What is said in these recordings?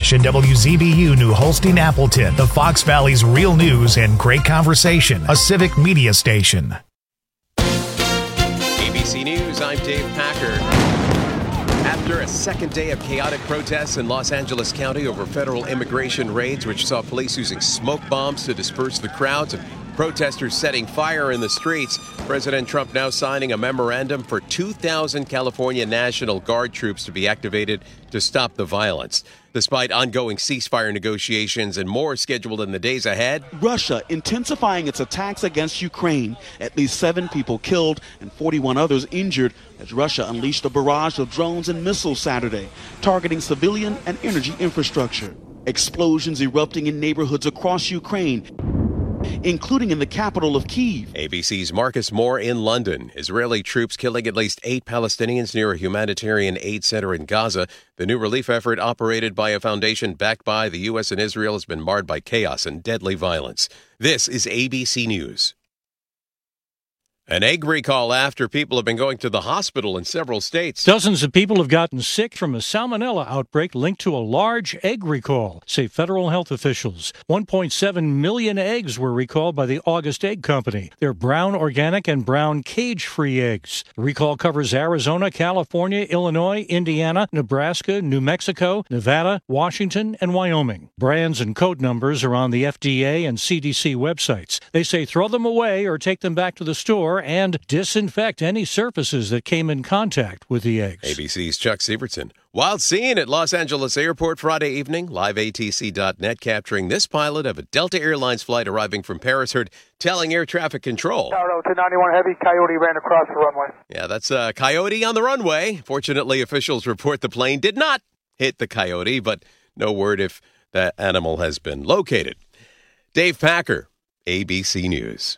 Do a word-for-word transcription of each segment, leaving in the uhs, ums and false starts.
Station W Z B U New Holstein Appleton, the Fox Valley's real news and great conversation, a civic media station. A B C News, I'm Dave Packer. After a second day of chaotic protests in Los Angeles County over federal immigration raids, which saw police using smoke bombs to disperse the crowds and protesters setting fire in the streets, President Trump now signing a memorandum for two thousand California National Guard troops to be activated to stop the violence. Despite ongoing ceasefire negotiations and more scheduled in the days ahead, Russia intensifying its attacks against Ukraine. At least seven people killed and forty-one others injured as Russia unleashed a barrage of drones and missiles Saturday, targeting civilian and energy infrastructure. Explosions erupting in neighborhoods across Ukraine, including in the capital of Kyiv. A B C's Marcus Moore in London. Israeli troops killing at least eight Palestinians near a humanitarian aid center in Gaza. The new relief effort, operated by a foundation backed by the U S and Israel, has been marred by chaos and deadly violence. This is A B C News. An egg recall after people have been going to the hospital in several states. Dozens of people have gotten sick from a salmonella outbreak linked to a large egg recall, say federal health officials. one point seven million eggs were recalled by the August Egg Company. They're brown organic and brown cage-free eggs. The recall covers Arizona, California, Illinois, Indiana, Nebraska, New Mexico, Nevada, Washington, and Wyoming. Brands and code numbers are on the F D A and C D C websites. They say throw them away or take them back to the store and disinfect any surfaces that came in contact with the eggs. A B C's Chuck Sievertson. Wild scene at Los Angeles Airport Friday evening. Live A T C dot net capturing this pilot of a Delta Airlines flight arriving from Paris heard telling air traffic control. Tower two ninety-one Heavy, Coyote ran across the runway. Yeah, that's a Coyote on the runway. Fortunately, officials report the plane did not hit the Coyote, but no word if that animal has been located. Dave Packer, A B C News.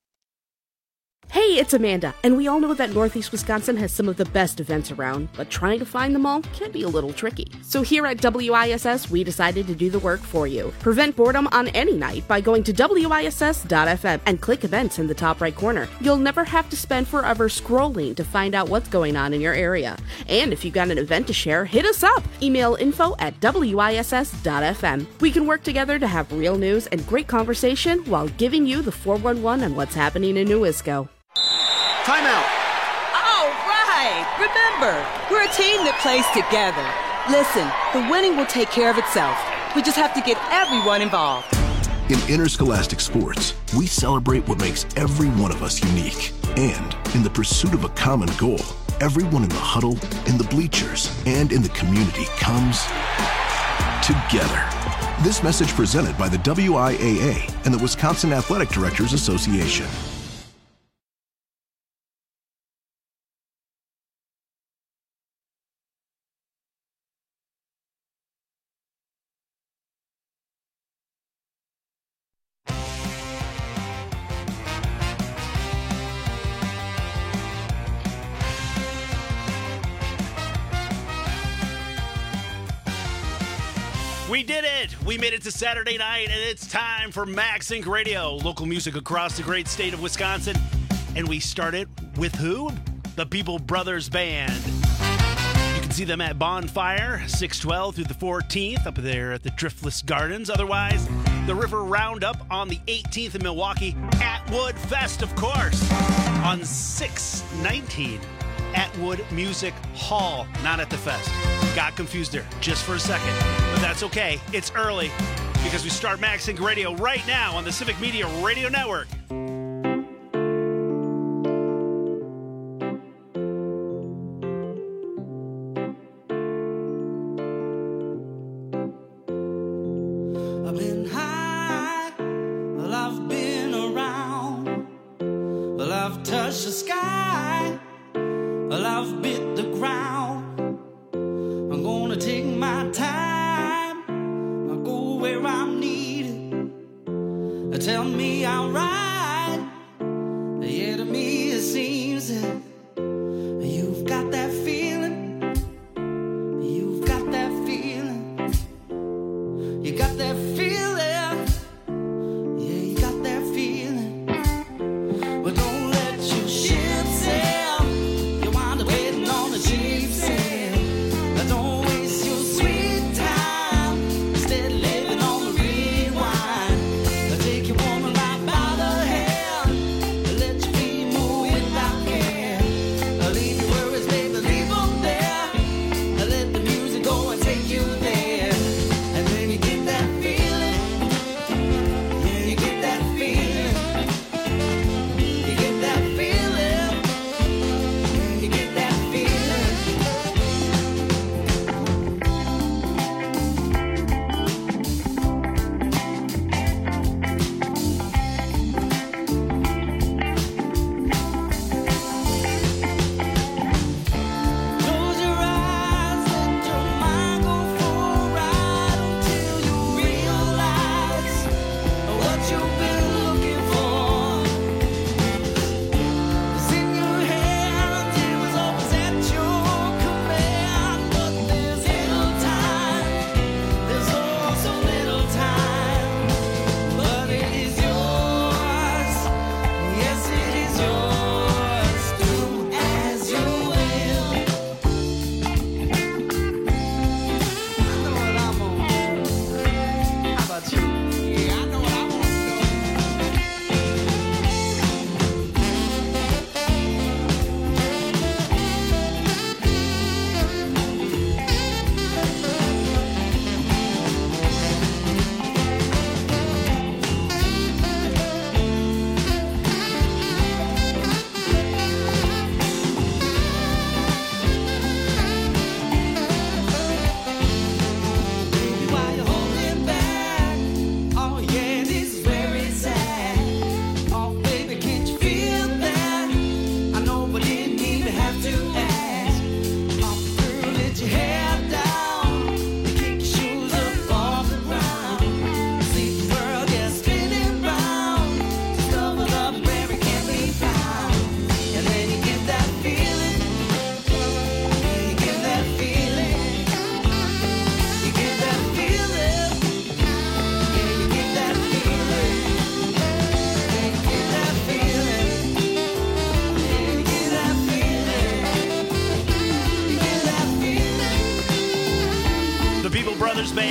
Hey, it's Amanda, and we all know that Northeast Wisconsin has some of the best events around, but trying to find them all can be a little tricky. So here at W I S S, we decided to do the work for you. Prevent boredom on any night by going to W I S S dot F M and click events in the top right corner. You'll never have to spend forever scrolling to find out what's going on in your area. And if you got an event to share, hit us up. Email info at W I S S dot F M. We can work together to have real news and great conversation while giving you the four one one on what's happening in Newisco. Timeout. All right. Remember, we're a team that plays together. Listen, the winning will take care of itself. We just have to get everyone involved. In interscholastic sports, we celebrate what makes every one of us unique. And in the pursuit of a common goal, everyone in the huddle, in the bleachers, and in the community comes together. This message presented by the W I A A and the Wisconsin Athletic Directors Association. We did it! We made it to Saturday night, and it's time for MaxInc Radio, local music across the great state of Wisconsin. And we started with who? The People Brothers Band. You can see them at Bonfire, six twelve through the fourteenth, up there at the Driftless Gardens. Otherwise, the River Roundup on the eighteenth in Milwaukee. Atwood Fest, of course, on six nineteen. Atwood Music Hall, not at the fest. Got confused there just for a second, but that's okay. It's early because we start MaxInc Radio right now on the Civic Media Radio Network. I've been high, well, I've been around, well, I've touched the sky. Well, I've bit the ground. I'm gonna take my time. I'll go where I'm needed. Tell me I'll ride. Yeah, to me it seems that you've got that feeling. You've got that feeling. You got that feeling. Yeah, you got that feeling. Well, don't let your ship sail. Waiting on the cheap sale. Don't waste your sweet time.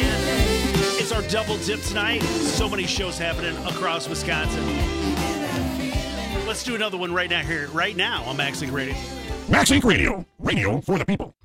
Band. It's our double dip tonight. So many shows happening across Wisconsin. Let's do another one right now here, right now on Max Inc Radio. Max Inc Radio, radio for the people.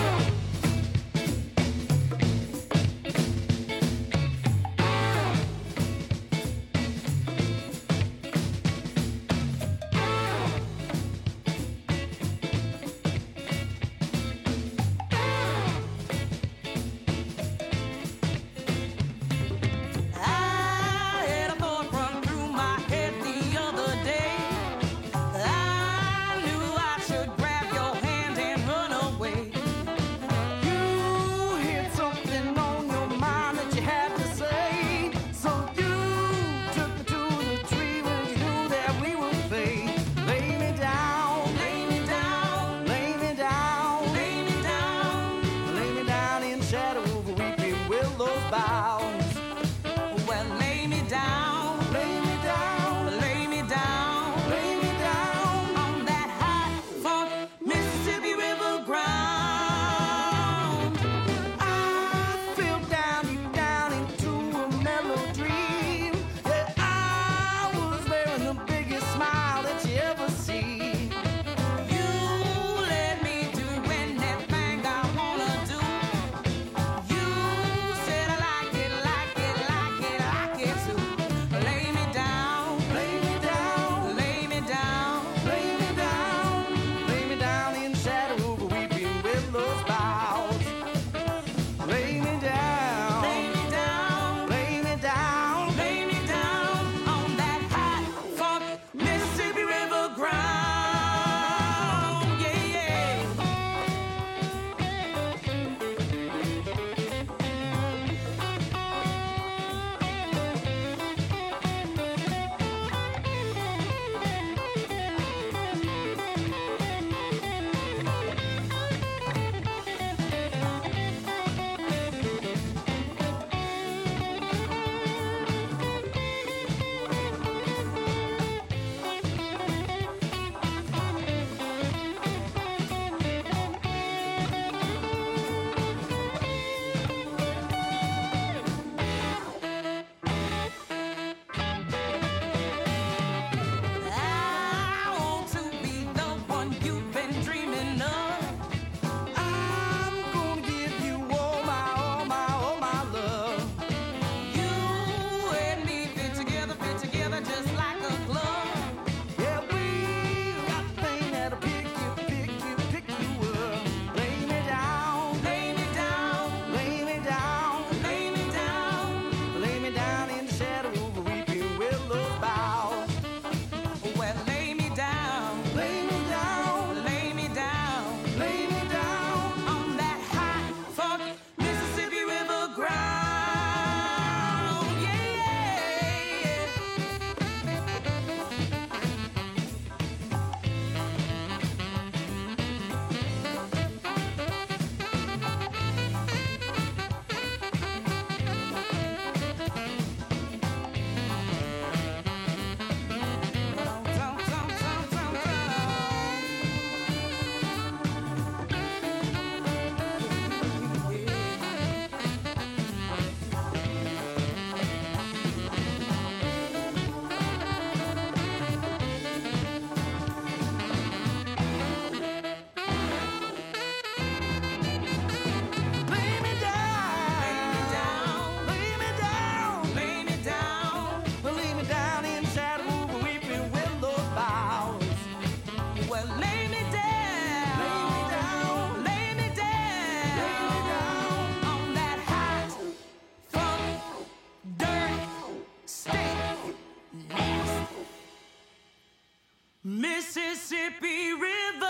Mississippi River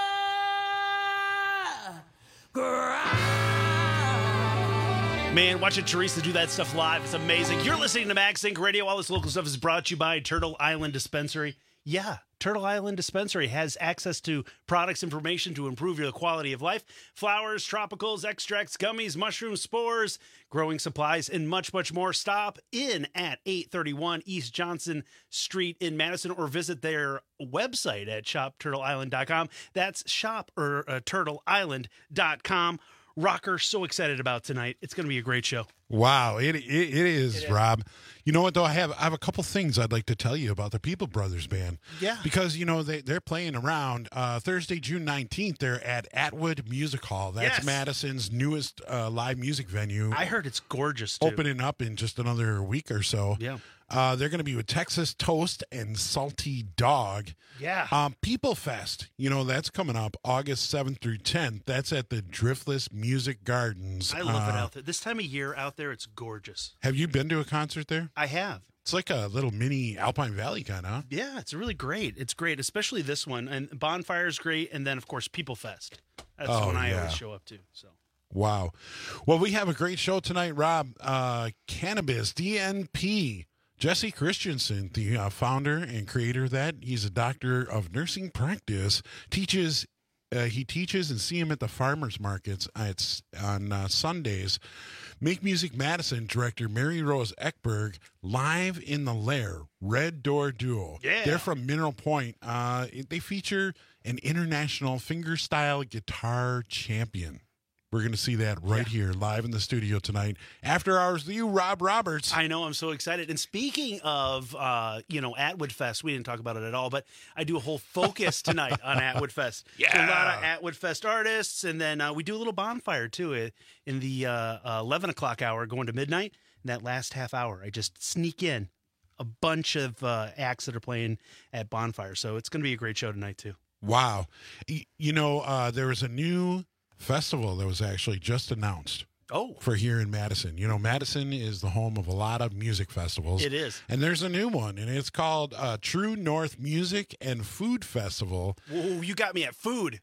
grind. Man, watching Teresa do that stuff live is amazing. You're listening to Max Inc Radio. All this local stuff is brought to you by Turtle Island Dispensary. Yeah, Turtle Island Dispensary has access to products information to improve your quality of life. Flowers, tropicals, extracts, gummies, mushrooms, spores, growing supplies, and much, much more. Stop in at eight thirty-one East Johnson Street in Madison or visit their website at shop turtle island dot com. That's shop or uh, turtle island dot com. Rocker, so excited about tonight. It's going to be a great show. Wow, it it, it is, it is, Rob. You know what, though? I have I have a couple things I'd like to tell you about the People Brothers Band. Yeah. Because, you know, they, they're playing around. Uh, Thursday, June nineteenth, they're at Atwood Music Hall. That's yes. Madison's newest uh, live music venue. I heard it's gorgeous, too. Opening up in just another week or so. Yeah. Uh, they're going to be with Texas Toast and Salty Dog. Yeah. Um, People Fest, you know, that's coming up August seventh through tenth. That's at the Driftless Music Gardens. I love uh, it out there. This time of year out there, it's gorgeous. Have you been to a concert there? I have. It's like a little mini Alpine Valley kind of. Yeah, it's really great. It's great, especially this one. And Bonfire is great. And then, of course, People Fest. That's oh, the one I yeah. always show up to. So. Wow. Well, we have a great show tonight, Rob. Uh, Cannabis, D N P. Jesse Christensen, the uh, founder and creator of that, he's a doctor of nursing practice, teaches Uh, he teaches and see him at the farmers markets at, on uh, Sundays. Make Music Madison director Mary Rose Eckberg, live in the Lair, Red Door Duo. Yeah. They're from Mineral Point. Uh, they feature an international fingerstyle guitar champion. We're going to see that right yeah. here live in the studio tonight. After hours with you, Rob Roberts. I know. I'm so excited. And speaking of, uh, you know, Atwood Fest, we didn't talk about it at all, but I do a whole focus tonight on Atwood Fest. Yeah. So a lot of Atwood Fest artists. And then uh, we do a little bonfire, too, in the uh, uh, eleven o'clock hour going to midnight. In that last half hour, I just sneak in a bunch of uh, acts that are playing at Bonfire. So it's going to be a great show tonight, too. Wow. You know, uh, there was a new festival that was actually just announced. Oh. For here in Madison. You know, Madison is the home of a lot of music festivals. It is. And there's a new one, and it's called uh, True North Music and Food Festival. Whoa, you got me at food.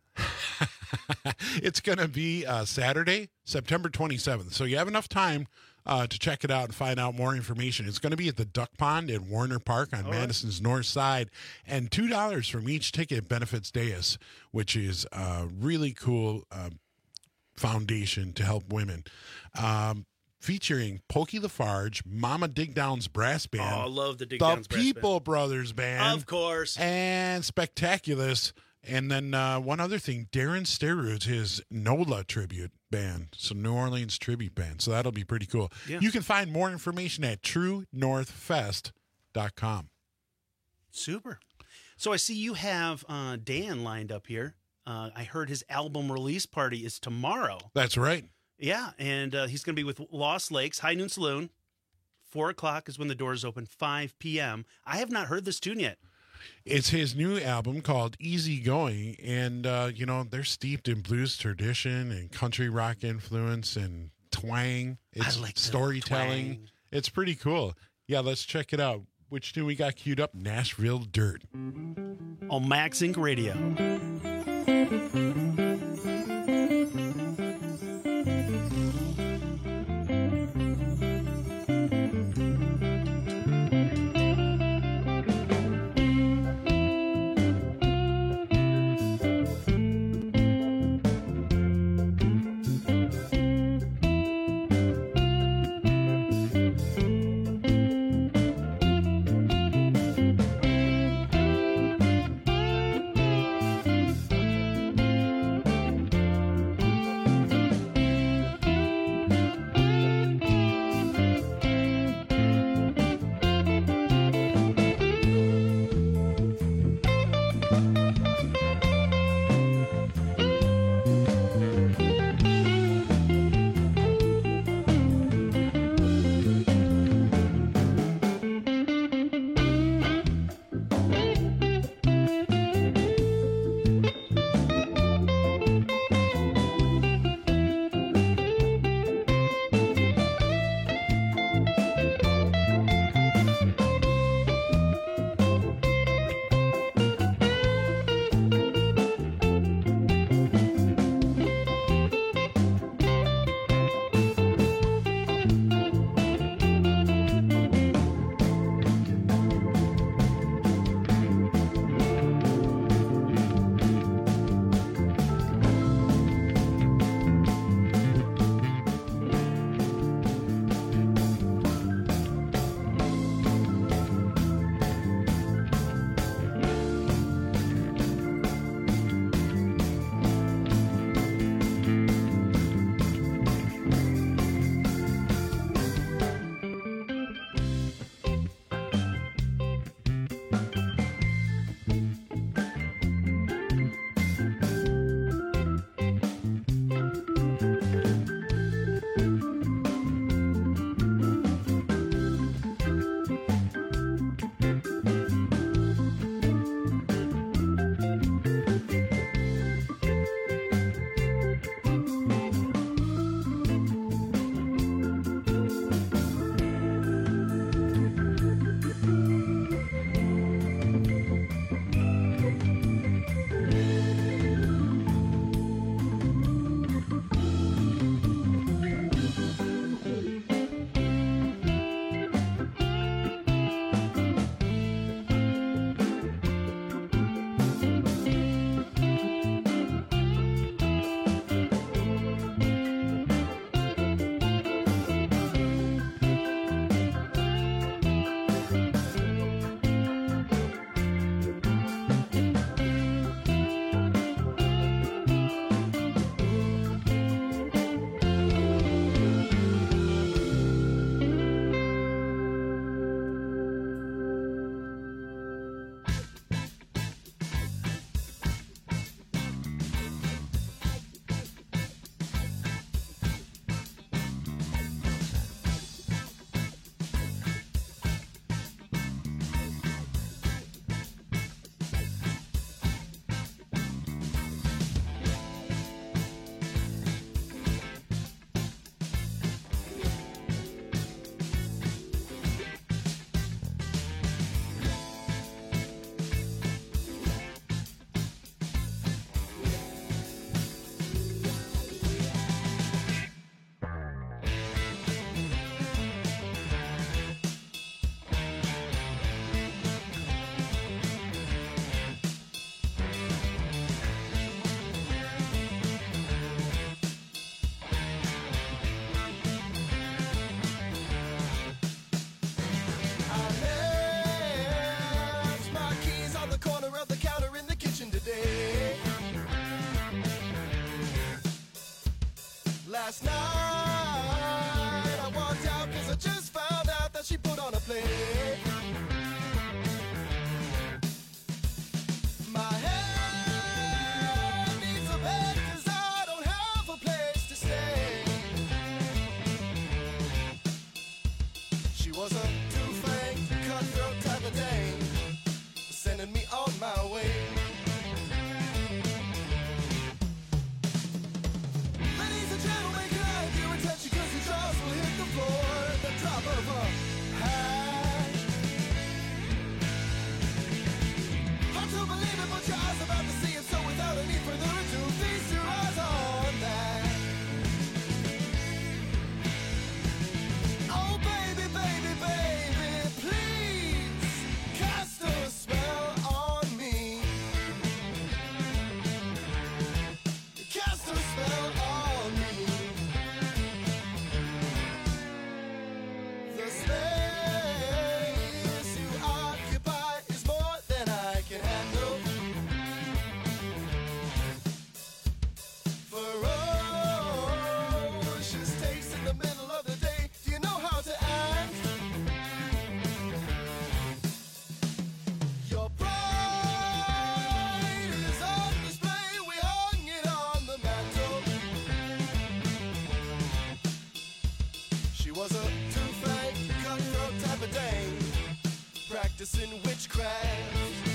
It's going to be uh, Saturday, September twenty-seventh. So you have enough time uh, to check it out and find out more information. It's going to be at the Duck Pond in Warner Park on All Madison's right. north side. And two dollars from each ticket benefits Deus, which is a really cool uh, foundation to help women. Um, featuring Pokey Lafarge, Mama Digdown's Brass Band. Oh, I love the The Digdown's Brass People Band. Brothers Band. Of course. And Spectaculous. And then uh, one other thing, Darren Sterud's his NOLA tribute band, so New Orleans tribute band. So that'll be pretty cool. Yeah. You can find more information at true north fest dot com. Super. So I see you have uh, Dan lined up here. Uh, I heard his album release party is tomorrow. That's right. Yeah, and uh, he's going to be with Lost Lakes, High Noon Saloon. Four o'clock is when the doors open, five p.m. I have not heard this tune yet. It's his new album called Easy Going, and, uh, you know, they're steeped in blues tradition and country rock influence and twang. It's I like the storytelling. twang. It's pretty cool. Yeah, let's check it out. Which tune we got queued up? Nashville Dirt. On Max Inc Radio. practicing witchcraft.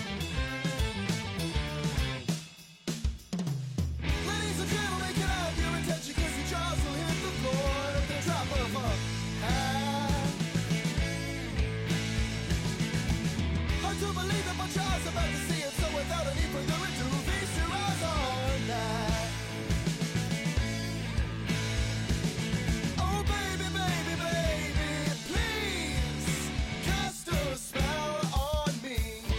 Ladies and gentlemen, can I have your attention? Cause your jaws will hit the floor at the drop of a hat. Hard to believe that my jaw's about to see it, so without any further ado, feast your eyes on that. Oh baby, baby, baby, please cast a spell on me.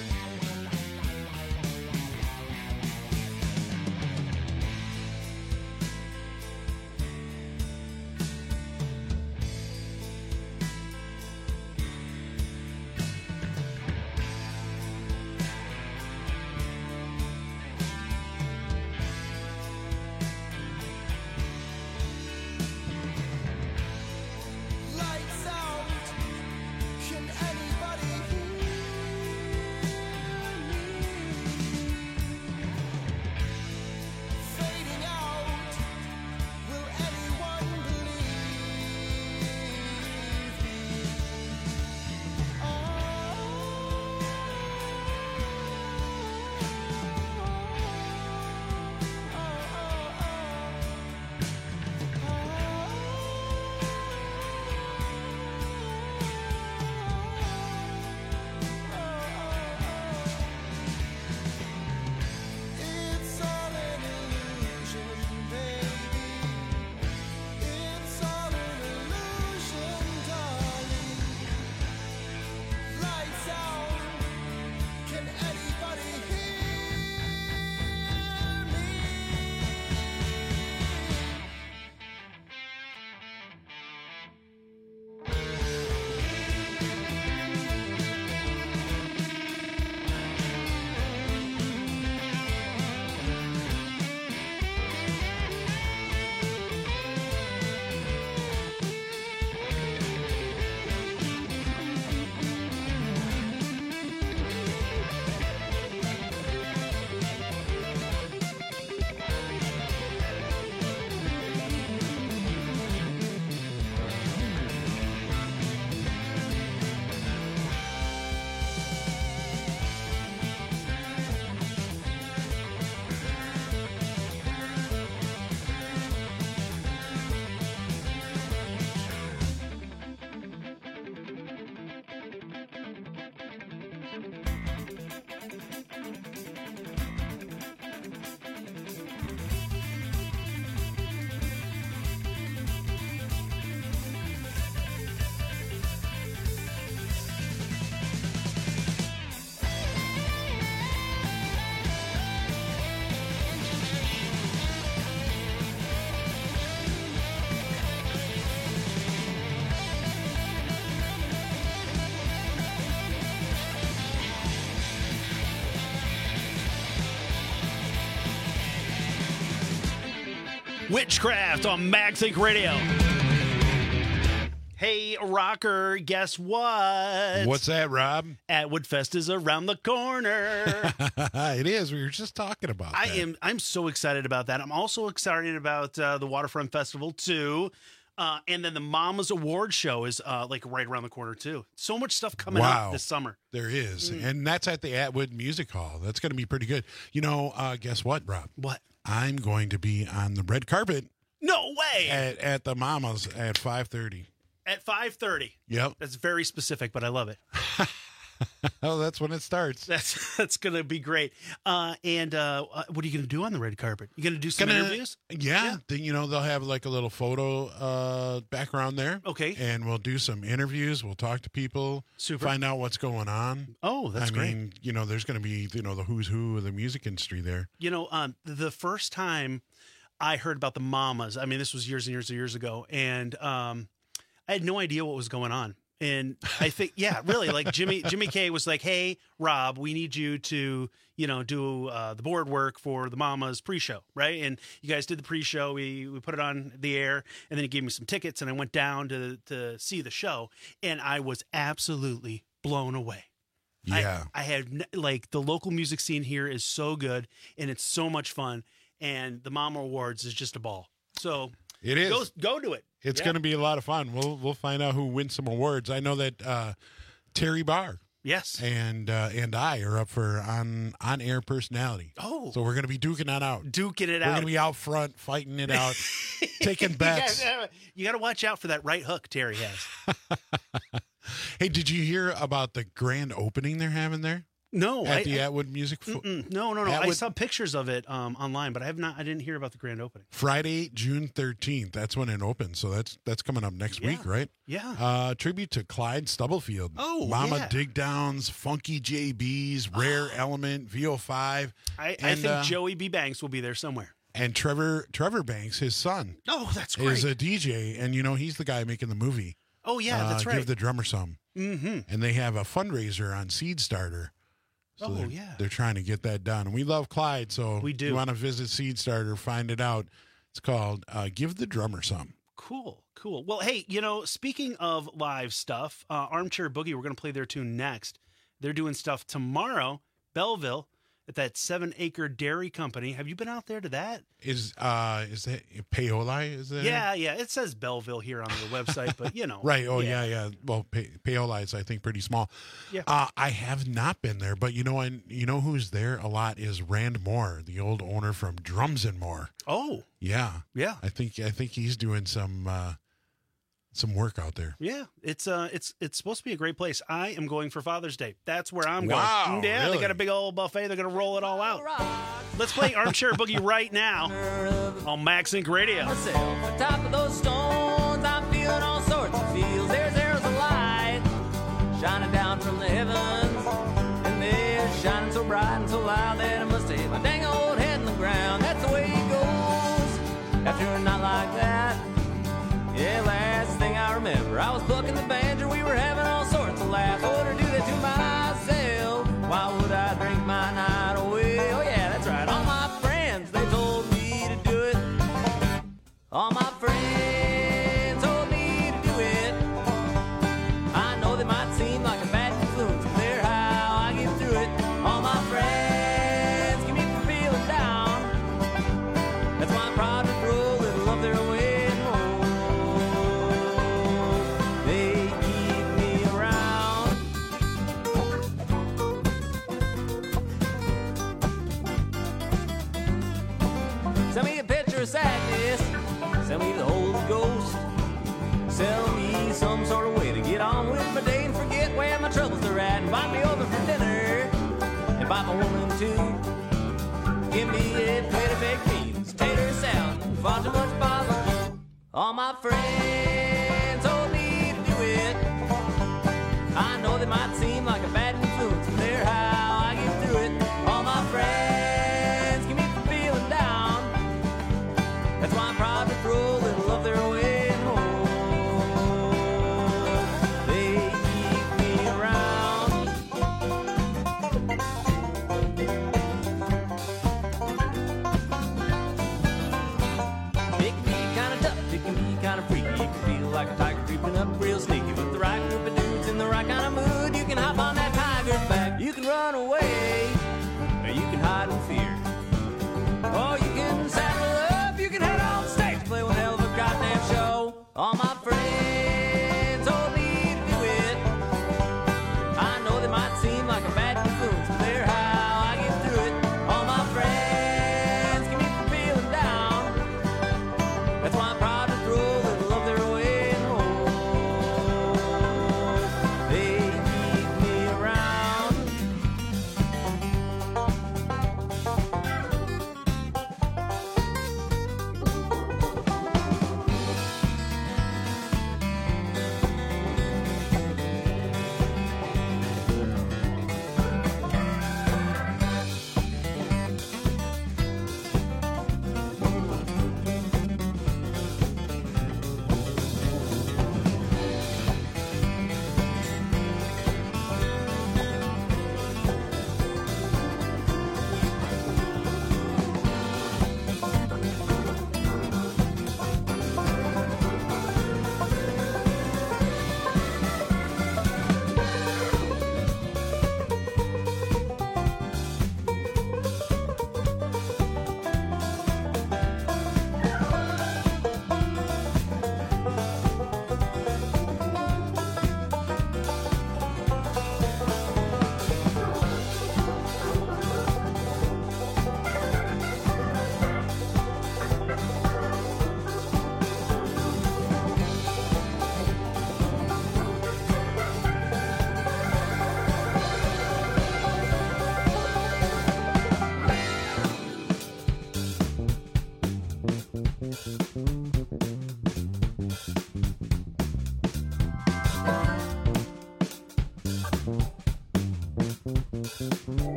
Lights out. Can anybody hear me? Fading out. Will anyone believe me? It's all an illusion, baby. It's all an illusion, darling. Lights out. Can anybody hear me? Witchcraft on Maxink Radio. Hey, rocker, guess what? What's that, Rob? Atwood Fest is around the corner. It is. We were just talking about I that. am. I'm so excited about that. I'm also excited about uh, the Waterfront Festival too, uh, and then the Mamas Award Show is uh, like right around the corner too. So much stuff coming Wow. up this summer. There is. Mm. And that's at the Atwood Music Hall. That's going to be pretty good. You know, uh, guess what, Rob? What? I'm going to be on the red carpet No way. at, at the Mamas at five thirty. At five thirty. Yep. That's very specific, but I love it. Oh, that's when it starts. That's that's gonna be great. Uh, and uh, uh, what are you gonna do on the red carpet? You gonna do some Gonna- interviews? Yeah, Yeah. Then, you know, they'll have like a little photo uh, background there. Okay. And we'll do some interviews. We'll talk to people. Super. Find out what's going on. Oh, that's I great. mean, you know, there's going to be, you know, the who's who of the music industry there. You know, um, the first time I heard about the Mamas, I mean, this was years and years and years ago, and um, I had no idea what was going on. And I think, yeah, really, like Jimmy Jimmy K was like, "Hey, Rob, we need you to, you know, do uh, the board work for the Mamas pre-show, right?" And you guys did the pre-show. We we put it on the air, and then he gave me some tickets, and I went down to to see the show, and I was absolutely blown away. Yeah. I, I had n- like the local music scene here is so good, and it's so much fun, and the Mama Awards is just a ball. So It is. Go, go to it. It's Yeah. going to be a lot of fun. We'll we'll find out who wins some awards. I know that uh, Terry Barr Yes. And uh, and I are up for on on air personality. Oh. So we're going to be duking that out. Duking it we're out. We're going to be out front, fighting it out, taking bets. You got to watch out for that right hook Terry has. Hey, did you hear about the grand opening they're having there? No. At I, the I, Atwood Music Fo- No, no, no. Atwood- I saw pictures of it um, online, but I have not. I didn't hear about the grand opening. Friday, June thirteenth. That's when it opens. So that's that's coming up next Yeah. week, right? Yeah. Uh, tribute to Clyde Stubblefield. Oh, Mama yeah. Dig Downs, Funky J B's, Rare Element, V O five. I, I and, think uh, Joey B. Banks will be there somewhere. And Trevor Trevor Banks, his son, Oh, that's great. is a D J, and you know he's the guy making the movie. Oh, yeah, uh, that's right. Give the Drummer Some. Mm-hmm. And they have a fundraiser on Seed Starter. So Oh, they're, yeah. they're trying to get that done. And we love Clyde, so We do. if you want to visit Seed Starter, find it out. It's called uh, Give the Drummer Some. Cool, cool. Well, hey, you know, speaking of live stuff, uh, Armchair Boogie, we're going to play their tune next. They're doing stuff tomorrow, Belleville, at that Seven Acre Dairy Company. Have you been out there to that? Is uh is that Paoli? Is that Yeah, yeah. It says Belleville here on their website, but you know. right? Oh yeah, yeah. Well, pa- Paoli is I think pretty small. Yeah. Uh, I have not been there, but you know, I you know who's there a lot is Rand Moore, the old owner from Drums and More. Oh, Yeah, yeah. I think I think he's doing some uh, some work out there. Yeah, it's uh, it's it's supposed to be a great place. I am going for Father's Day. That's where I'm Wow, going. Yeah, really? they got a big old buffet. They're gonna roll it all out. Let's play Armchair Boogie right now on Max Inc Radio. On top of those stones, I'm feeling all sorts of feels. There's there's a light shining down from the heavens, and they're shining so bright and so loud that I must hit my dang old head in the ground. That's the way it goes after a night like that. Yeah, last thing I remember, I was plucking the banjo. We were having all sorts of laughs. I wouldn't do that to myself. Why would I drink my night away? Oh yeah, that's right. All my friends, they told me to do it. All my friends told me to do it. I know they might seem like a bad influence, but they're how I get through it. All my friends keep me from feeling down. That's why I'm proud to throw a little of their way. They keep me around. Send me a picture of sadness. Send me the Holy Ghost. Sell me some sort of way to get on with my day and forget where my troubles are at. Invite me over for dinner. Invite my woman too. Give me a plate of baked beans, tater salad, far too much bother. All my friends told me to do it. I know they might seem like a bad influence, but they're how I get through it. All my friends keep me from feeling down. That's why I'm proud to throw a little of their way home. They keep me around. It can be kind of tough, it can be kind of freaky. It can feel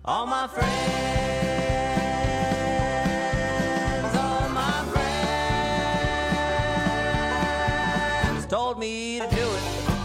All my friends, all my friends told me to do it.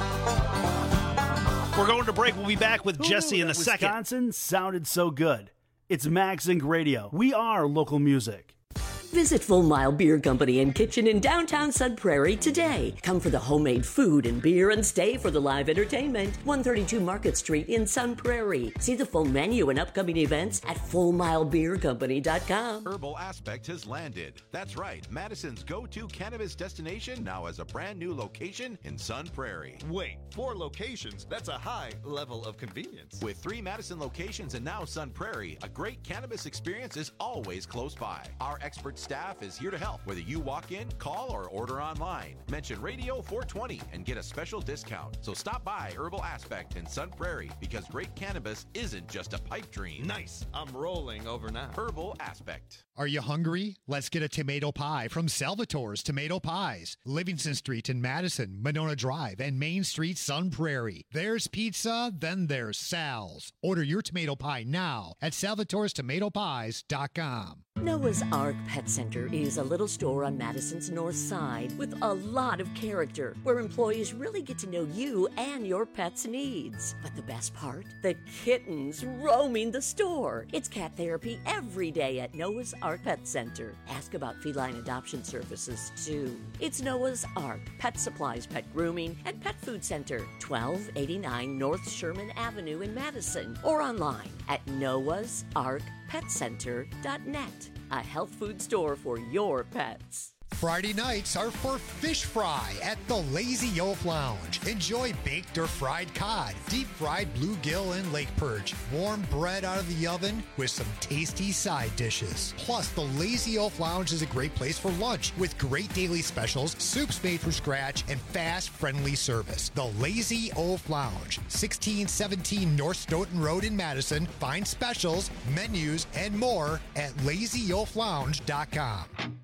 We're going to break. We'll be back with Jesse in a second. Wisconsin sounded so good. It's Max Inc Radio. We are local music. Visit Full Mile Beer Company and Kitchen in downtown Sun Prairie today. Come for the homemade food and beer and stay for the live entertainment. one thirty-two Market Street in Sun Prairie. See the full menu and upcoming events at full mile beer company dot com. Herbal Aspect has landed. That's right. Madison's go-to cannabis destination now has a brand new location in Sun Prairie. Wait, four locations? That's a high level of convenience. With three Madison locations and now Sun Prairie, a great cannabis experience is always close by. Our expert staff is here to help, whether you walk in, call, or order online. Mention Radio four twenty and get a special discount. So stop by Herbal Aspect in Sun Prairie, because great cannabis isn't just a pipe dream. Nice. I'm rolling over now. Herbal Aspect. Are you hungry? Let's get a tomato pie from Salvatore's Tomato Pies. Livingston Street in Madison, Monona Drive, and Main Street, Sun Prairie. There's pizza, then there's Sal's. Order your tomato pie now at salvatores tomato pies dot com. Noah's Ark Pet Center is a little store on Madison's north side with a lot of character, where employees really get to know you and your pet's needs. But the best part? The kittens roaming the store. It's cat therapy every day at Noah's Ark Pet Center. Ask about feline adoption services, too. It's Noah's Ark Pet Supplies, Pet Grooming, and Pet Food Center, twelve eighty-nine North Sherman Avenue in Madison, or online at noahs ark pet center dot net. A health food store for your pets. Friday nights are for fish fry at the Lazy Oaf Lounge. Enjoy baked or fried cod, deep-fried bluegill and lake perch, warm bread out of the oven with some tasty side dishes. Plus, the Lazy Oaf Lounge is a great place for lunch with great daily specials, soups made from scratch, and fast, friendly service. The Lazy Oaf Lounge, sixteen seventeen North Stoughton Road in Madison. Find specials, menus, and more at lazy oaf lounge dot com.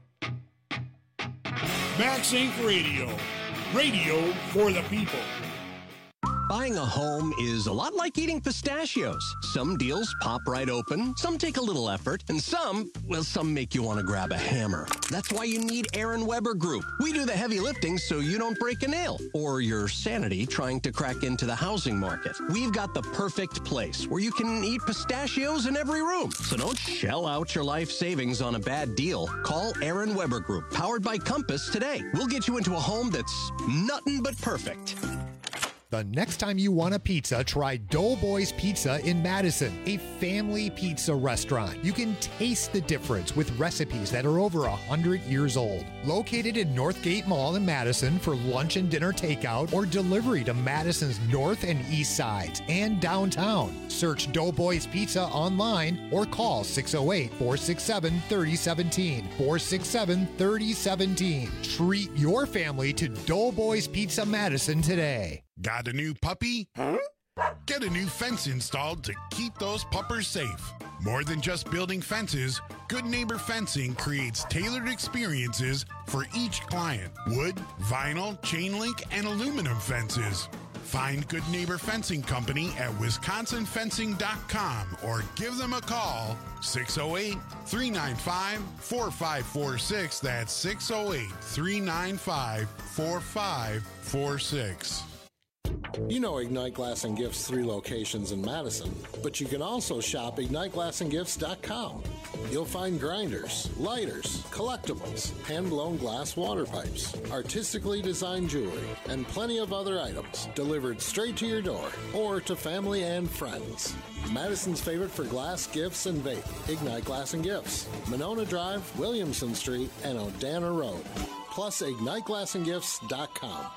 Max Incorporated. Radio. Radio for the people. Buying a home is a lot like eating pistachios. Some deals pop right open, some take a little effort, and some, well, some make you want to grab a hammer. That's why you need Aaron Weber Group. We do the heavy lifting so you don't break a nail or your sanity trying to crack into the housing market. We've got the perfect place where you can eat pistachios in every room. So don't shell out your life savings on a bad deal. Call Aaron Weber Group, powered by Compass, today. We'll get you into a home that's nothing but perfect. The next time you want a pizza, try Doughboys Pizza in Madison, a family pizza restaurant. You can taste the difference with recipes that are over one hundred years old. Located in Northgate Mall in Madison for lunch and dinner takeout or delivery to Madison's north and east sides and downtown. Search Doughboys Pizza online or call six oh eight, four six seven, three oh one seven, four six seven, three oh one seven. Treat your family to Doughboys Pizza Madison today. Got a new puppy? Huh? Get a new fence installed to keep those puppers safe. More than just building fences, Good Neighbor Fencing creates tailored experiences for each client. Wood, vinyl, chain link, and aluminum fences. Find Good Neighbor Fencing Company at wisconsin fencing dot com or give them a call, six oh eight, three nine five, four five four six. That's six oh eight, three nine five, four five four six. You know Ignite Glass and Gifts' three locations in Madison, but you can also shop ignite glass and gifts dot com. You'll find grinders, lighters, collectibles, hand-blown glass water pipes, artistically designed jewelry, and plenty of other items delivered straight to your door or to family and friends. Madison's favorite for glass, gifts, and vape, Ignite Glass and Gifts, Monona Drive, Williamson Street, and Odana Road. Plus ignite glass and gifts dot com.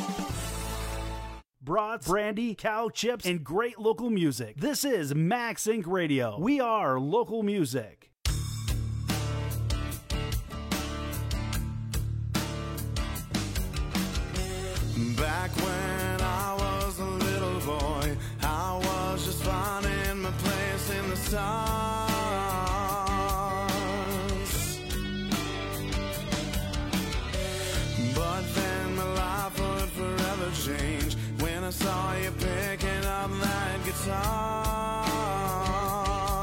Brats, brandy, cow chips, and great local music. This is Max Incorporated. Radio. We are local music. Back when I was a little boy, I was just finding my place in the stars. But then my life would forever change when I saw you picking up that guitar.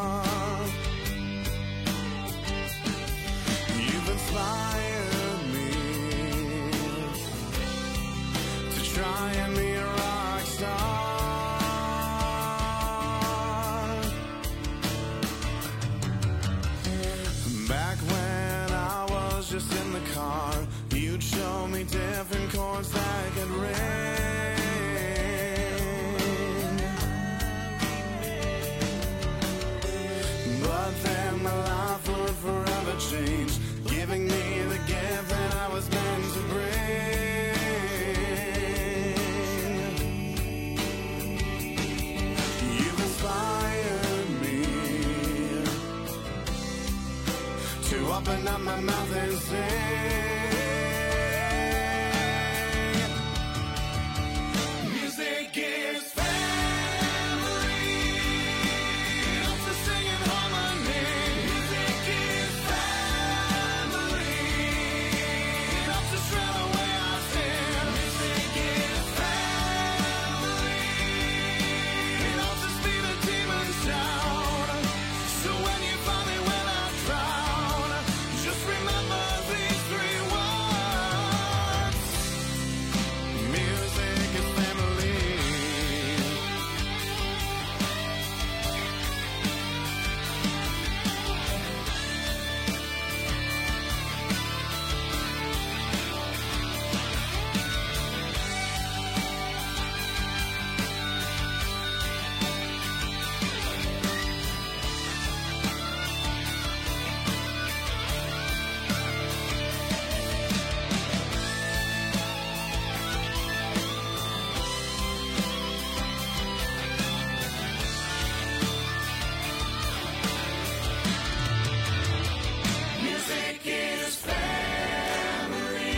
open up my mouth and say, music is family. Helps us sing in harmony. Music is family. Helps us drown away our sin. Music is family. It helps us beat the demons down. So when you find me when I drown, just remember these three words. Music is family. Music is family.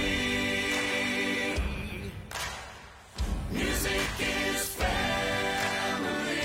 Music is family.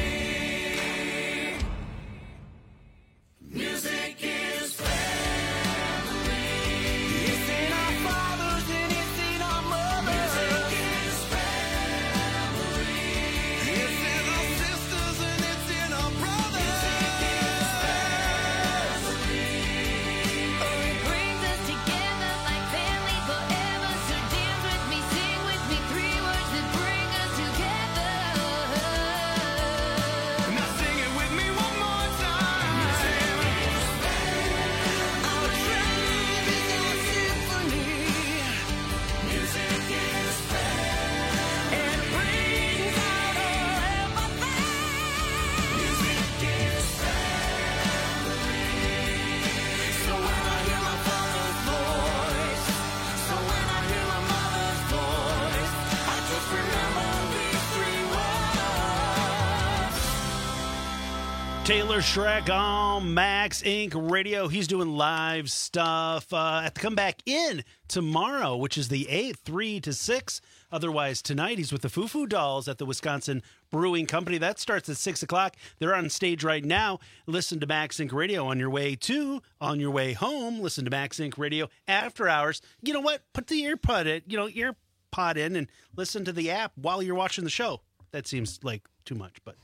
Music is family. It's in our fathers and it's in our mothers. Music is family. It's in our sisters and it's in our brothers. Music is family. Oh, it brings us together like family forever. So dance with me, sing with me, three words that bring us together. Now sing it with me one more time. Music is our tribe is our symphony. Music is and it brings out our empathy. Music is family. So when I hear my father's voice, so when I hear my mother's voice, I just remember these three words. Taylor Schreck on Max Incorporated. Radio. He's doing live stuff uh, at the Comeback In tomorrow, which is the eighth, three to six. Otherwise, tonight he's with the Foo Foo Dolls at the Wisconsin Brewing Company. That starts at six o'clock. They're on stage right now. Listen to Max Inc Radio on your way to, on your way home. Listen to Max Inc Radio after hours. You know what? Put the earpod in, you know, ear pod in and listen to the app while you're watching the show. That seems like too much, but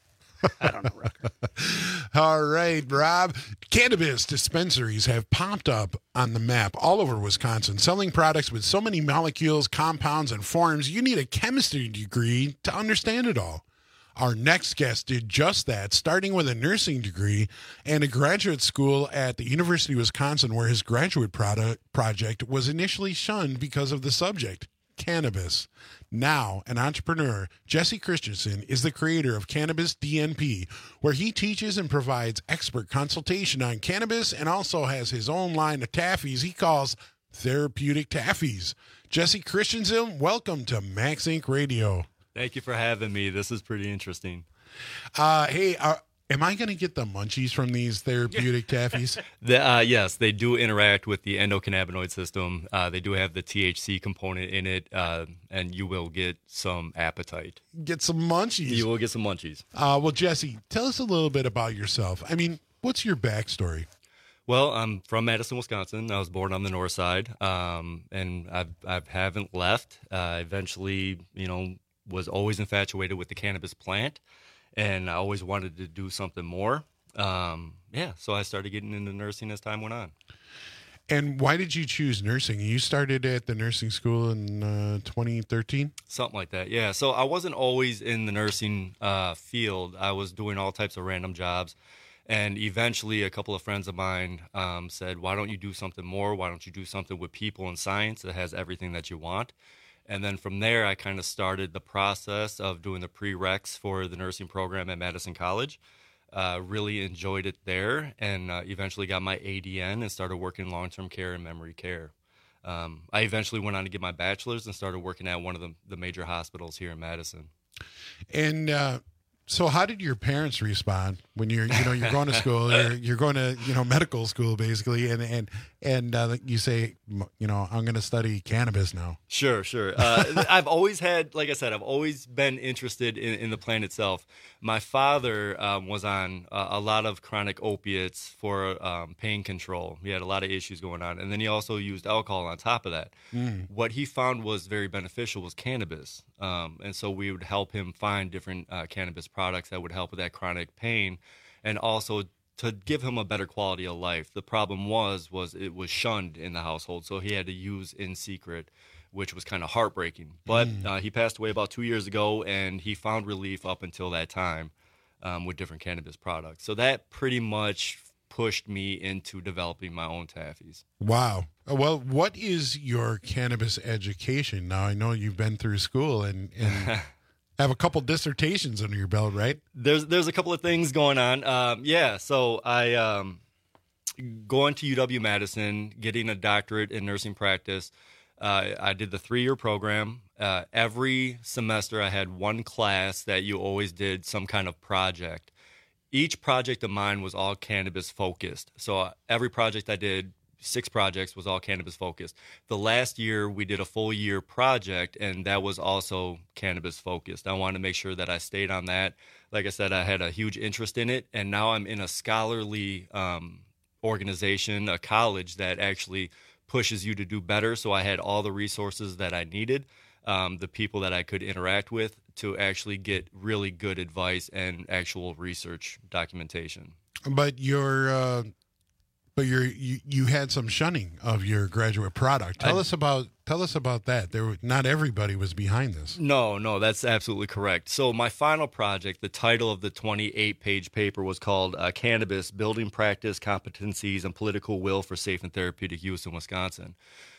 I don't know, Rucker. All right, Rob. Cannabis dispensaries have popped up on the map all over Wisconsin, selling products with so many molecules, compounds, and forms, you need a chemistry degree to understand it all. Our next guest did just that, starting with a nursing degree and a graduate school at the University of Wisconsin, where his graduate product project was initially shunned because of the subject, cannabis. Now, an entrepreneur, Jesse Christensen is the creator of Cannabis D N P, where he teaches and provides expert consultation on cannabis and also has his own line of taffies he calls therapeutic taffies. Jesse Christensen, welcome to Max Inc Radio. Thank you for having me. This is pretty interesting. Uh, hey, uh, am I going to get the munchies from these therapeutic taffies? The, uh, yes, they do interact with the endocannabinoid system. Uh, they do have the T H C component in it, uh, and you will get some appetite. Get some munchies. You will get some munchies. Uh, well, Jesse, tell us a little bit about yourself. I mean, what's your backstory? Well, I'm from Madison, Wisconsin. I was born on the north side, um, and I've, I haven't left. Uh, eventually, you know, was always infatuated with the cannabis plant, and I always wanted to do something more. Um, yeah, so I started getting into nursing as time went on. And why did you choose nursing? You started at the nursing school in uh, twenty thirteen? Something like that, yeah. So I wasn't always in the nursing uh, field. I was doing all types of random jobs. And eventually a couple of friends of mine um, said, why don't you do something more? Why don't you do something with people and science that has everything that you want? And then from there, I kind of started the process of doing the prereqs for the nursing program at Madison College. Uh, really enjoyed it there, and uh, eventually got my A D N and started working long-term care and memory care. Um, I eventually went on to get my bachelor's and started working at one of the, the major hospitals here in Madison. And uh, So how did your parents respond when you're, you know, you're going to school, you're, you're going to, you know, medical school basically, and and and uh, you say, you know, I'm going to study cannabis now? Sure, sure. Uh, I've always had, like I said, I've always been interested in, in the plant itself. My father um, was on uh, a lot of chronic opiates for um, pain control. He had a lot of issues going on, and then he also used alcohol on top of that. Mm. What he found was very beneficial was cannabis, um, and so we would help him find different uh, cannabis products that would help with that chronic pain, and also to give him a better quality of life. The problem was was it was shunned in the household, so he had to use in secret, which was kind of heartbreaking. But Mm. uh, he passed away about two years ago, and he found relief up until that time um, with different cannabis products. So that pretty much pushed me into developing my own taffies. Wow. Uh, Well, what is your cannabis education? Now, I know you've been through school and, and have a couple dissertations under your belt, right? There's there's a couple of things going on. Um, yeah, so I um, going to U W Madison, getting a doctorate in nursing practice. Uh, I did the three-year program. Uh, every semester, I had one class that you always did some kind of project. Each project of mine was all cannabis focused. So uh, every project I did, six projects, was all cannabis focused. The last year, we did a full year project, and that was also cannabis focused. I wanted to make sure that I stayed on that. Like I said, I had a huge interest in it, and now I'm in a scholarly um, organization, a college that actually pushes you to do better. So I had all the resources that I needed, um, the people that I could interact with to actually get really good advice and actual research documentation. But your, uh, but your, you, you had some shunning of your graduate product. Tell I- us about, tell us about that. There, were, not everybody was behind this. No, no, that's absolutely correct. So my final project, the title of the twenty-eight page paper was called uh, Cannabis, Building Practice, Competencies, and Political Will for Safe and Therapeutic Use in Wisconsin.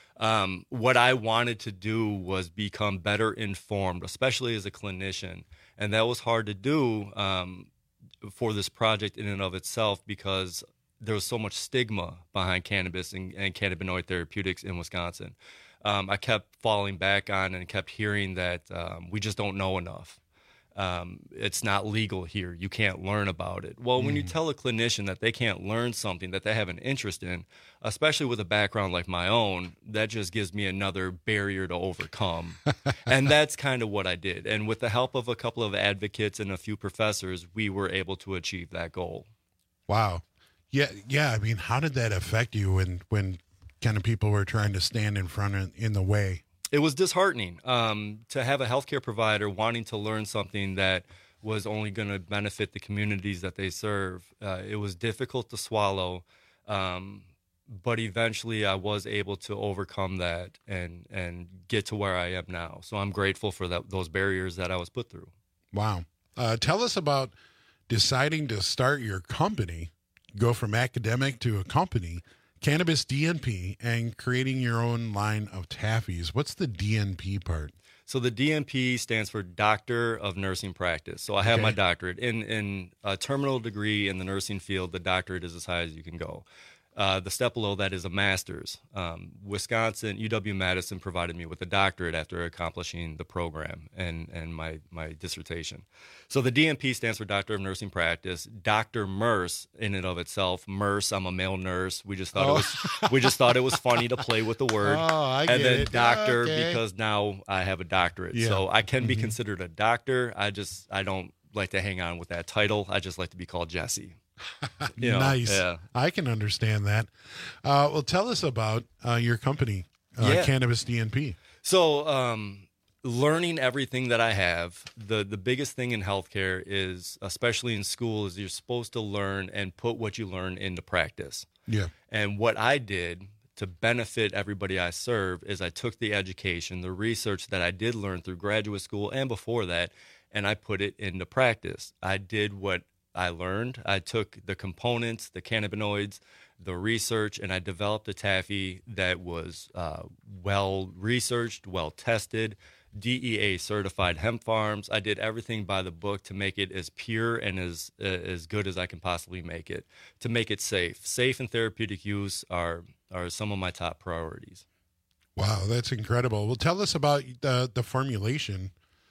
Um, what I wanted to do was become better informed, especially as a clinician. And that was hard to do um, for this project in and of itself because there was so much stigma behind cannabis and, and cannabinoid therapeutics in Wisconsin. Um, I kept falling back on and kept hearing that um, we just don't know enough. Um, it's not legal here. You can't learn about it. Well, when you tell a clinician that they can't learn something that they have an interest in, especially with a background like my own, that just gives me another barrier to overcome. And that's kind of what I did. And with the help of a couple of advocates and a few professors, we were able to achieve that goal. Wow. Yeah. Yeah. I mean, how did that affect you when, when kind of people were trying to stand in front of, in the way? It was disheartening um, to have a healthcare provider wanting to learn something that was only going to benefit the communities that they serve. Uh, it was difficult to swallow, um, but eventually I was able to overcome that and and get to where I am now. So I'm grateful for that, those barriers that I was put through. Wow. Uh, tell us about deciding to start your company, go from academic to a company, Cannabis D N P, and creating your own line of taffies. What's the D N P part? So the D N P stands for Doctor of Nursing Practice. So I have Okay. my doctorate. In in a terminal degree in the nursing field, the doctorate is as high as you can go. Uh, the step below that is a master's. Um, Wisconsin, U W Madison provided me with a doctorate after accomplishing the program and, and my, my dissertation. So the D N P stands for Doctor of Nursing Practice. Doctor Merce, in and of itself, Merce, I'm a male nurse. We just thought Oh. it was we just thought it was funny to play with the word. Oh, I and get then it. doctor Okay. because now I have a doctorate. Yeah. So I can be Mhm. considered a doctor. I just I don't like to hang on with that title. I just like to be called Jesse. You know, Nice. yeah. I can understand that. Uh, well, tell us about uh, your company, uh, Yeah. Cannabis D N P. So, um, learning everything that I have, the, the biggest thing in healthcare is, especially in school, is you're supposed to learn and put what you learn into practice. Yeah. And what I did to benefit everybody I serve is I took the education, the research that I did learn through graduate school and before that, and I put it into practice. I did what I learned. I took the components, the cannabinoids, the research, and I developed a taffy that was uh, well researched, well tested, D E A certified hemp farms. I did everything by the book to make it as pure and as uh, as good as I can possibly make it, to make it safe. Safe and therapeutic use are are some of my top priorities. Wow, that's incredible. Well, tell us about the the formulation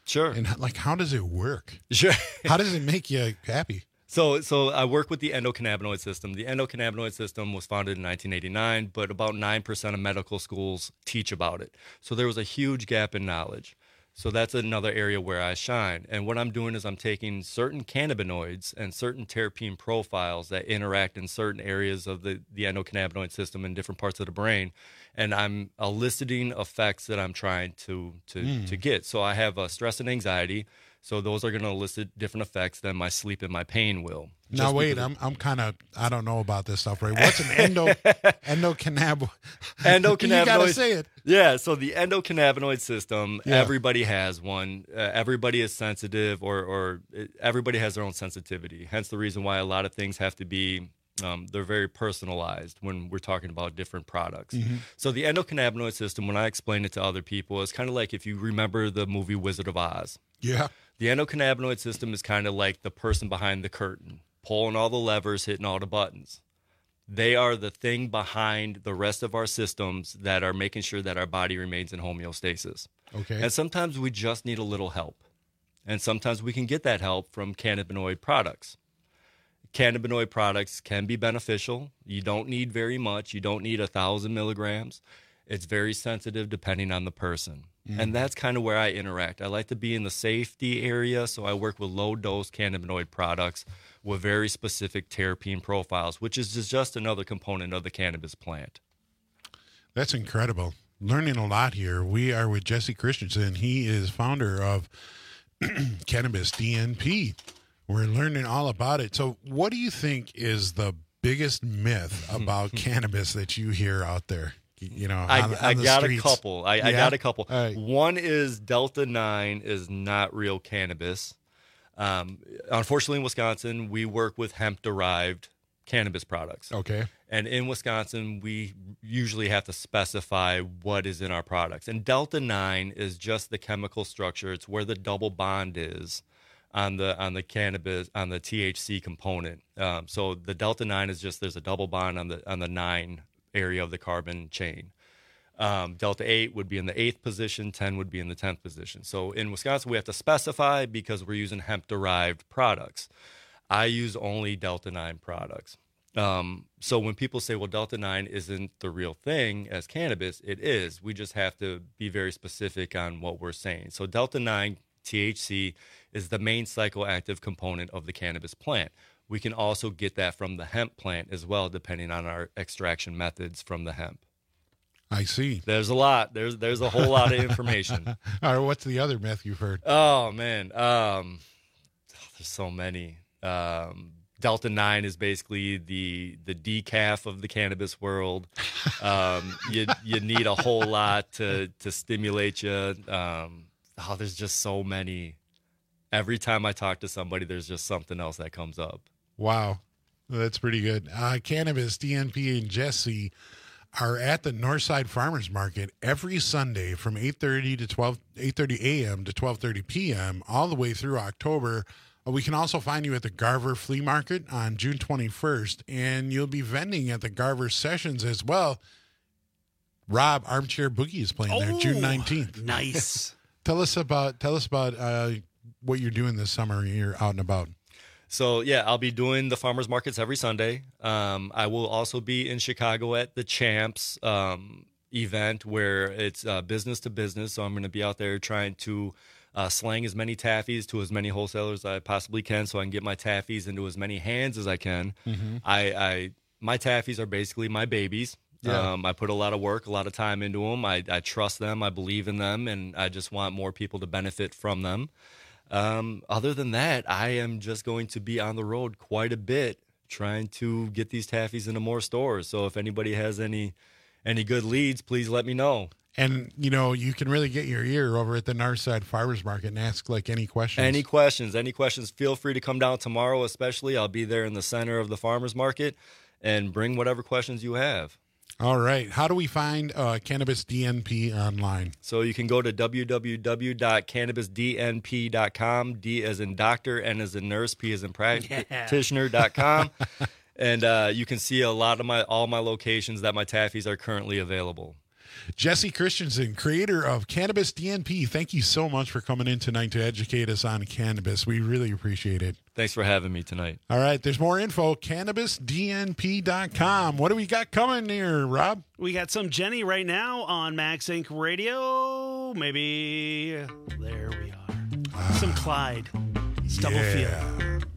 Sure. And like, how does it work? Sure. How does it make you happy? So, so I work with the endocannabinoid system. The endocannabinoid system was founded in nineteen eighty-nine, but about nine percent of medical schools teach about it. So there was a huge gap in knowledge. So that's another area where I shine. And what I'm doing is I'm taking certain cannabinoids and certain terpene profiles that interact in certain areas of the, the endocannabinoid system in different parts of the brain, and I'm eliciting effects that I'm trying to to, Mm. to get. So I have uh, stress and anxiety. So those are going to elicit different effects than my sleep and my pain will. Now Just wait, because I'm I'm kind of I don't know about this stuff, right? What's an endo endocannab? endocannabinoid. You gotta say it. Yeah, so the endocannabinoid system, Yeah. everybody has one. Uh, everybody is sensitive, or or it, everybody has their own sensitivity. Hence the reason why a lot of things have to be um, they're very personalized when we're talking about different products. Mhm. So the endocannabinoid system, when I explain it to other people, is kind of like if you remember the movie Wizard of Oz. Yeah. The endocannabinoid system is kind of like the person behind the curtain, pulling all the levers, hitting all the buttons. They are the thing behind the rest of our systems that are making sure that our body remains in homeostasis. Okay. And sometimes we just need a little help. And sometimes we can get that help from cannabinoid products. Cannabinoid products can be beneficial. You don't need very much. You don't need a thousand milligrams. It's very sensitive depending on the person. Mhm. And that's kind of where I interact. I like to be in the safety area, so I work with low-dose cannabinoid products with very specific terpene profiles, which is just- just another component of the cannabis plant. That's incredible. Learning a lot here. We are with Jesse Christensen. He is founder of Cannabis D N P. We're learning all about it. So what do you think is the biggest myth about cannabis that you hear out there? You know, I, on, I on the got streets? a couple. I, I Yeah? got a couple. All right. One is Delta nine is not real cannabis. Um, unfortunately, in Wisconsin, we work with hemp-derived cannabis products. Okay. And in Wisconsin, we usually have to specify what is in our products. And Delta nine is just the chemical structure. It's where the double bond is on the on the cannabis, on the T H C component. Um, so the Delta nine is just there's a double bond on the on the nine area of the carbon chain. Um, Delta eight would be in the eighth position, ten would be in the tenth position. So in Wisconsin, we have to specify because we're using hemp-derived products. I use only Delta nine products. Um, so when people say, well, Delta nine isn't the real thing as cannabis, it is. We just have to be very specific on what we're saying. So Delta nine T H C is the main psychoactive component of the cannabis plant. We can also get that from the hemp plant as well, depending on our extraction methods from the hemp. I see. There's a lot. There's there's a whole lot of information. All right, what's the other myth you've heard? Oh man, um, there's so many. Um, Delta nine is basically the the decaf of the cannabis world. Um, you you need a whole lot to to stimulate you. Um, oh, there's just so many. Every time I talk to somebody, there's just something else that comes up. Wow, that's pretty good. Uh, Cannabis D N P and Jesse are at the Northside Farmers Market every Sunday from eight thirty to twelve eight thirty a.m. to twelve thirty p.m. all the way through October. Uh, we can also find you at the Garver Flea Market on June twenty-first, and you'll be vending at the Garver Sessions as well. Rob, Armchair Boogie is playing there June nineteenth. Nice. tell us about tell us about uh, what you're doing this summer. You're out and about. So, yeah, I'll be doing the farmers markets every Sunday. Um, I will also be in Chicago at the Champs um, event where it's uh, business to business. So I'm going to be out there trying to uh, slang as many taffies to as many wholesalers as I possibly can so I can get my taffies into as many hands as I can. Mhm. I, I My taffies are basically my babies. Yeah. Um, I put a lot of work, a lot of time into them. I, I trust them. I believe in them. And I just want more people to benefit from them. Um, other than that, I am just going to be on the road quite a bit trying to get these taffies into more stores. So if anybody has any any good leads, please let me know. And, you know, you can really get your ear over at the Northside Farmers Market and ask, like, any questions. Any questions, any questions, feel free to come down tomorrow especially. I'll be there in the center of the farmers market and bring whatever questions you have. All right. How do we find uh, Cannabis D N P online? So you can go to w w w dot cannabis d n p dot com, D as in doctor, N as in nurse, P as in practitioner dot com. And uh, you can see a lot of my all my locations that my taffies are currently available. Jesse Christensen, creator of Cannabis D N P. Thank you so much for coming in tonight to educate us on cannabis. We really appreciate it. Thanks for having me tonight. All right, there's more info, cannabis d n p dot com. What do we got coming here, Rob? We got some Jenny right now on Max Inc Radio. Maybe there we are. Some Clyde. Stubblefield. Yeah.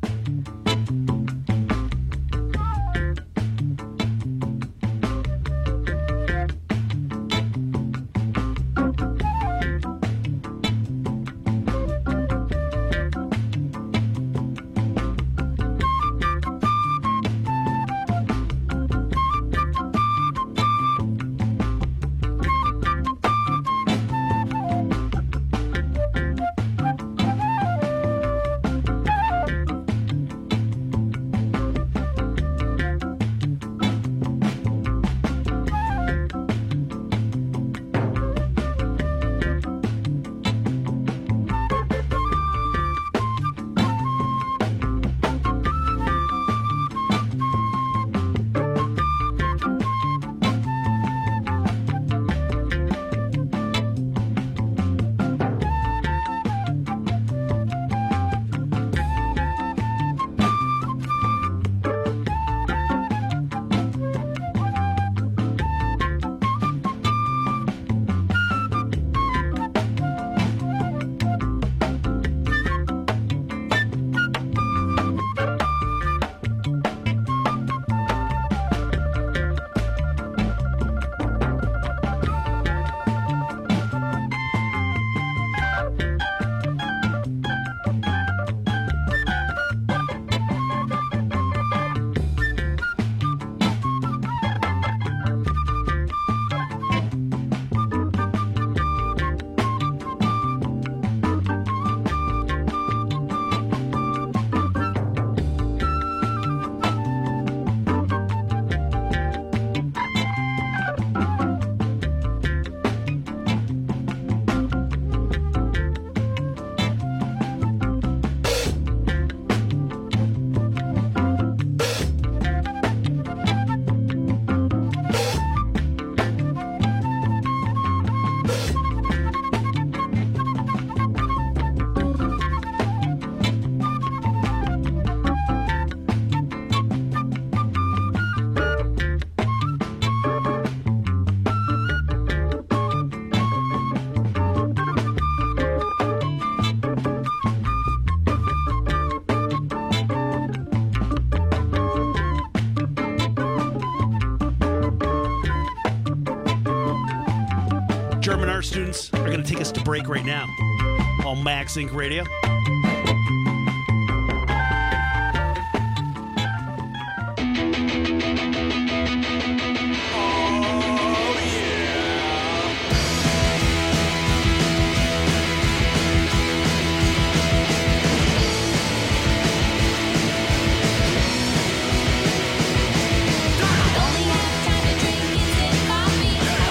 German art students are going to take us to break right now on Max Inc Radio.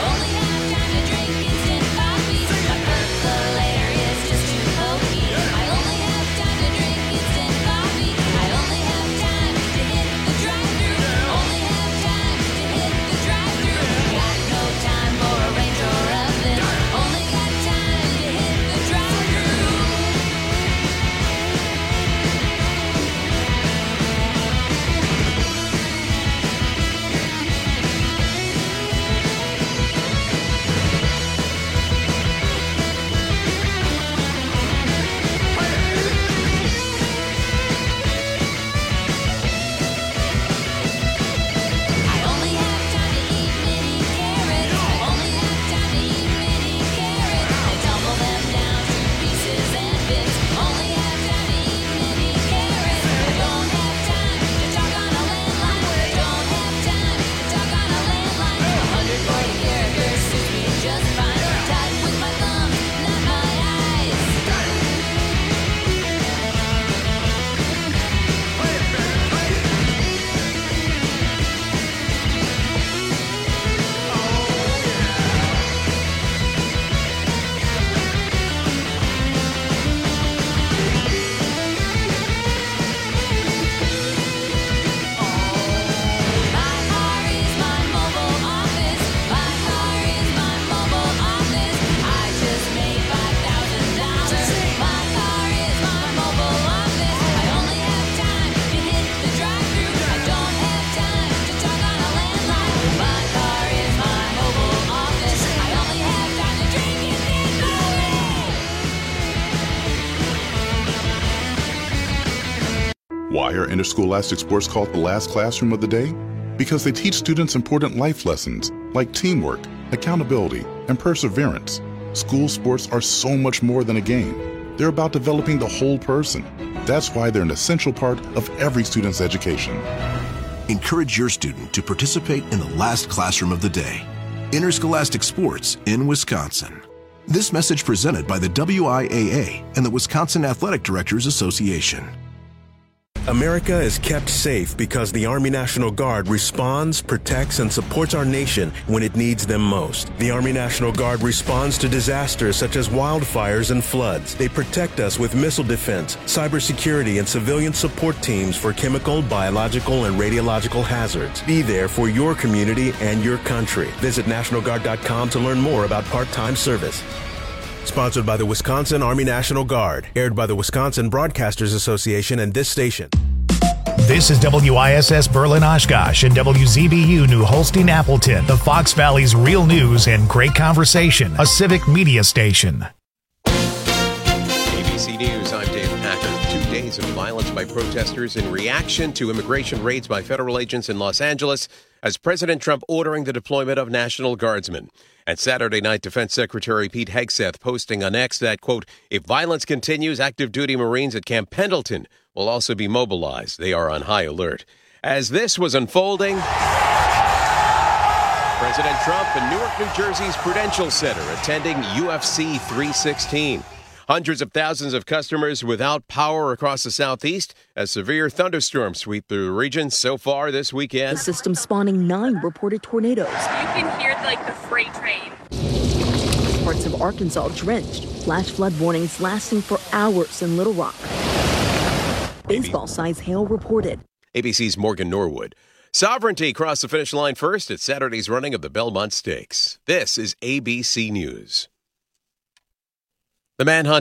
My Why are interscholastic sports called the last classroom of the day? Because they teach students important life lessons like teamwork, accountability, and perseverance. School sports are so much more than a game. They're about developing the whole person. That's why they're an essential part of every student's education. Encourage your student to participate in the last classroom of the day. Interscholastic Sports in Wisconsin. This message presented by the W I A A and the Wisconsin Athletic Directors Association. America is kept safe because the Army National Guard responds, protects, and supports our nation when it needs them most. The Army National Guard responds to disasters such as wildfires and floods. They protect us with missile defense, cybersecurity, and civilian support teams for chemical, biological, and radiological hazards. Be there for your community and your country. Visit National Guard dot com to learn more about part-time service. Sponsored by the Wisconsin Army National Guard. Aired by the Wisconsin Broadcasters Association and this station. This is W I S S Berlin Oshkosh and W Z B U New Holstein Appleton, the Fox Valley's real news and great conversation, a civic media station. A B C News, I'm Dave Packer. Two days of violence by protesters in reaction to immigration raids by federal agents in Los Angeles as President Trump ordering the deployment of National Guardsmen. And Saturday night, Defense Secretary Pete Hegseth posting on X that, quote, if violence continues, active duty Marines at Camp Pendleton will also be mobilized. They are on high alert. As this was unfolding, President Trump in Newark, New Jersey's Prudential Center attending U F C three sixteen. Hundreds of thousands of customers without power across the southeast as severe thunderstorms sweep through the region so far this weekend. The system spawning nine reported tornadoes. You can hear like the freight train. Parts of Arkansas drenched. Flash flood warnings lasting for hours in Little Rock. Baseball-sized hail reported. A B C's Morgan Norwood. Sovereignty crossed the finish line first at Saturday's running of the Belmont Stakes. This is A B C News. The manhunt